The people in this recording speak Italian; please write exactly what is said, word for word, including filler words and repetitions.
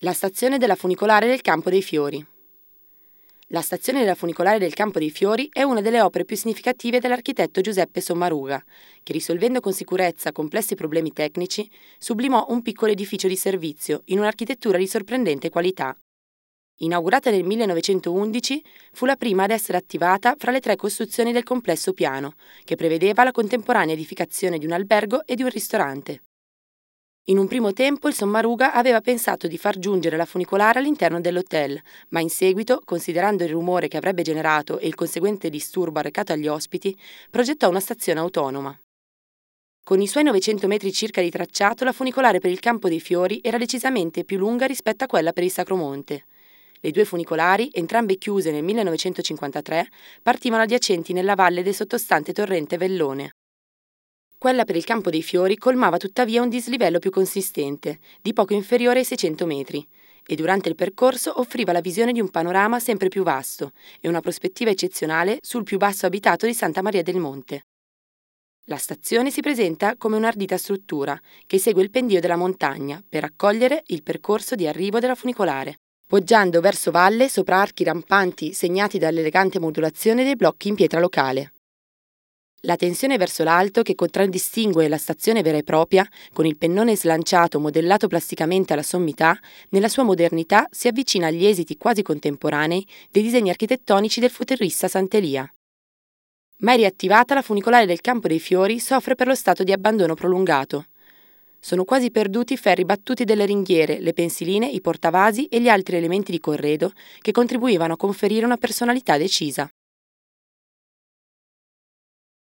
La stazione della funicolare del Campo dei Fiori. La stazione della funicolare del Campo dei Fiori è una delle opere più significative dell'architetto Giuseppe Sommaruga, che risolvendo con sicurezza complessi problemi tecnici, sublimò un piccolo edificio di servizio in un'architettura di sorprendente qualità. Inaugurata nel millenovecentoundici, fu la prima ad essere attivata fra le tre costruzioni del complesso piano, che prevedeva la contemporanea edificazione di un albergo e di un ristorante. In un primo tempo il Sommaruga aveva pensato di far giungere la funicolare all'interno dell'hotel, ma in seguito, considerando il rumore che avrebbe generato e il conseguente disturbo arrecato agli ospiti, progettò una stazione autonoma. Con i suoi novecento metri circa di tracciato, la funicolare per il Campo dei Fiori era decisamente più lunga rispetto a quella per il Sacromonte. Le due funicolari, entrambe chiuse nel millenovecentocinquantatré, partivano adiacenti nella valle del sottostante torrente Vellone. Quella per il Campo dei Fiori colmava tuttavia un dislivello più consistente, di poco inferiore ai seicento metri, e durante il percorso offriva la visione di un panorama sempre più vasto e una prospettiva eccezionale sul più basso abitato di Santa Maria del Monte. La stazione si presenta come un'ardita struttura che segue il pendio della montagna per accogliere il percorso di arrivo della funicolare, poggiando verso valle sopra archi rampanti segnati dall'elegante modulazione dei blocchi in pietra locale. La tensione verso l'alto, che contraddistingue la stazione vera e propria, con il pennone slanciato modellato plasticamente alla sommità, nella sua modernità si avvicina agli esiti quasi contemporanei dei disegni architettonici del futurista Sant'Elia. Mai riattivata, la funicolare del Campo dei Fiori soffre per lo stato di abbandono prolungato. Sono quasi perduti i ferri battuti delle ringhiere, le pensiline, i portavasi e gli altri elementi di corredo che contribuivano a conferire una personalità decisa.